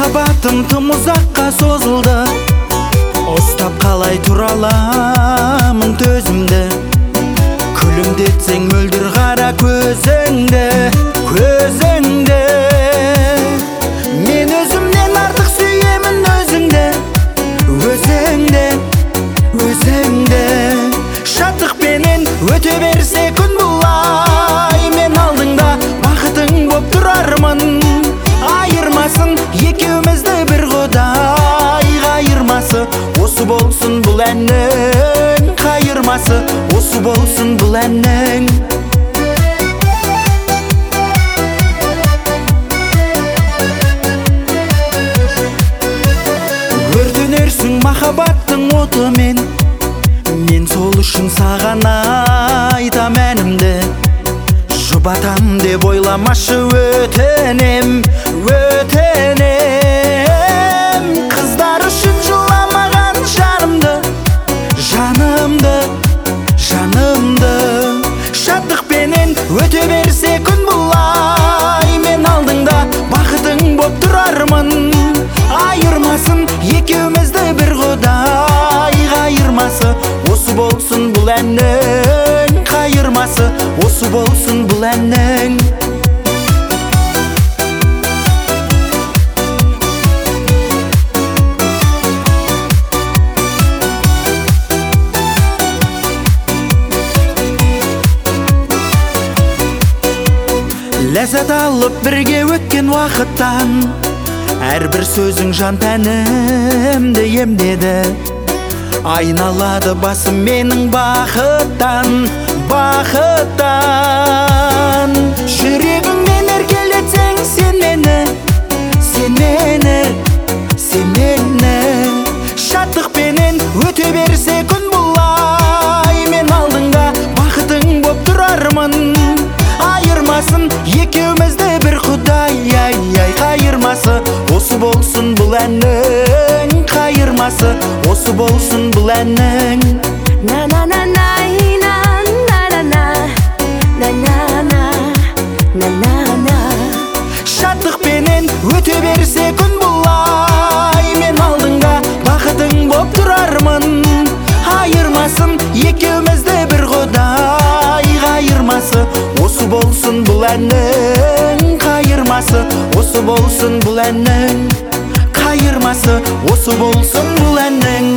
Махаббатым тым ұзаққа созылды, ұстап қалай тұра аламын төзімді. Күлімдетсең мөлдір қара көзіңді, көзіңді. Мен өзімнен артық сүйемін өзіңді, өзіңді, өзіңді. Шаттықпенен өте берсе күн бұлай, мен алдыңда бақытың боп тұрармын. Айырмасын екеумізді бір құдай, қайырмасы осы болсын бұл әннің, қайырмасы осы болсын бұл әннің. Өртенерсің махаббаттың отымен, мен сол үшін саған айтам әнімді. Жұбатам деп ойламашы өтінем, өтінем. Қыздар үшін жыламаған жанымды, жанымды, жанымды. Шаттықпенен өте берсе күн бұлай, мен алдыңда бақытың боп тұрармын. Айырмасын екеумізді бір құдай, қайырмасы осы болсын бұл әннің, қайырмасы осы болсын бұл әннің. Ләззат алып бірге өткен уақыттан, әрбір сөзің жан тәнімді емдеді. Айналады басым менің бақыттан, бақыттан. Жүрегіңмен еркелетсең сен мені, сен мені, сен мені. Шаттықпенен өте берсе күн бұлай, мен алдыңда бақытың боп тұрармын. Айырмасын екеумізді бір құдай, ай-ай. Қайырмасы осы болсын бұл әннің, қайырмасы осы болсын бұл әннің. Шаттықпенен өте берсе күн бұлай, мен алдыңда бақытың боп тұрармын. Айырмасын екеумізді бір құдай, қайырмасы осы болсын бұл әннің, қайырмасы осы болсын бұл әннің, қайырмасы осы болсын бұл әннің.